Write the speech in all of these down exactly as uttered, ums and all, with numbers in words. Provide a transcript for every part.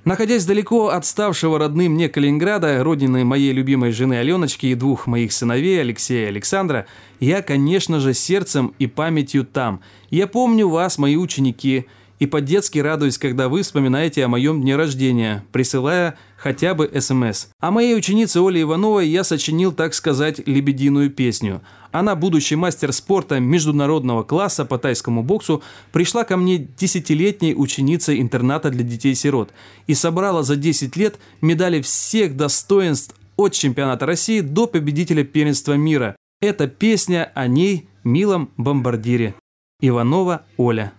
Находясь далеко от ставшего родным мне Калининграда, родины моей любимой жены Аленочки и двух моих сыновей, Алексея и Александра, я, конечно же, сердцем и памятью там. Я помню вас, мои ученики, и по-детски радуюсь, когда вы вспоминаете о моем дне рождения, присылая хотя бы СМС. О моей ученице Оле Ивановой я сочинил, так сказать, лебединую песню. Она, будущий мастер спорта международного класса по тайскому боксу, пришла ко мне десятилетней ученицей интерната для детей-сирот и собрала за десять лет медали всех достоинств от чемпионата России до победителя первенства мира. Это песня о ней, милом бомбардире. Иванова Оля.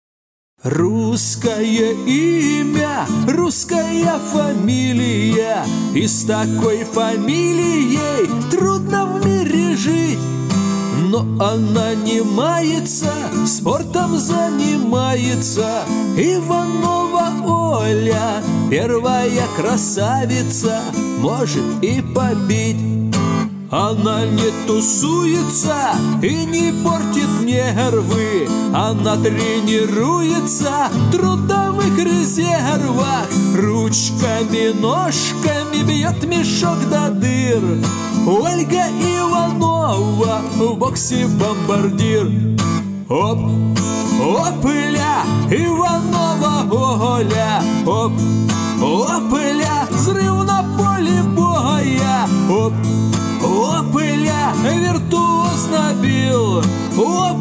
Русское имя, русская фамилия, и с такой фамилией трудно в мире жить. Но она не мается, спортом занимается. Иванова Оля, первая красавица, может и побить. Она не тусуется и не портит нервы. Она тренируется в трудовых резервах. Ручками, ножками бьет мешок до дыр. Ольга Иванова в боксе бомбардир. Оп, опля, Иванова Оля. Оп, опля, взрыв на поле боя. Оп, опля, виртуозно бил. Оп,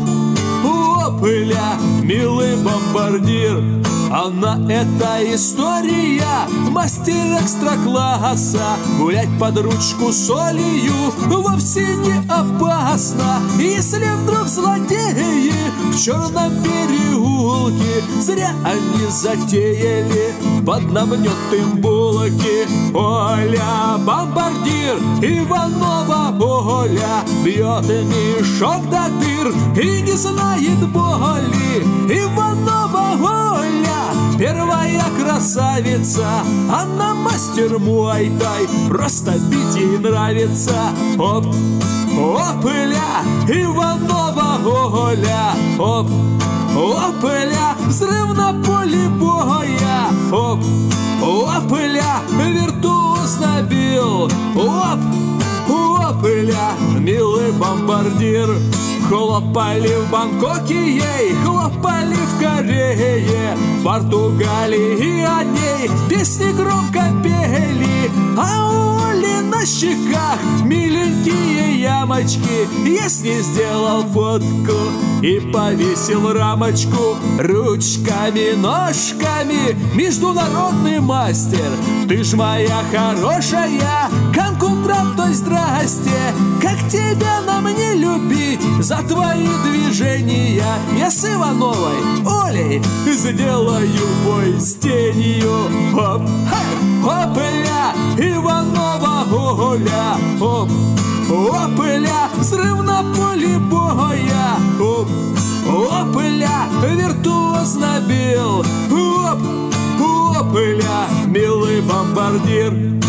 опля, милый бомбардир. Она это история, мастер экстра-класса. Гулять под ручку с Олею вовсе не опасно. Если вдруг злодеи в черном переулке зря они затеяли, поднамнет им булки. Оля бомбардир, Иванова Оля, бьет мешок до дыр и не знает боли. Иванова Оля, первая красавица, она мастер муай-тай, просто бить ей нравится. Оп, опля, Иванова Оля. Оп, опля, взрыв на поле боя. Оп, опля, виртуозно бил. Оп, опля, милый бомбардир. Хлопали в Бангкоке ей, хлопали в Корее, в Португалии о ней песни громко пели. А у Оли на щеках миленькие ямочки. Я с ней сделал фотку и повесил рамочку. Ручками, ножками, международный мастер. Ты ж моя хорошая, конкунтрап, то здрасте. Как тебя на мне любить за твои движения? Я с Ивановой Олей сделаю бой с тенью. Оп, опля, Иванова Оля. Оп, опля, взрыв на поле боя. Оп, опля, виртуозно бил. Оп, опля, милый бомбардир.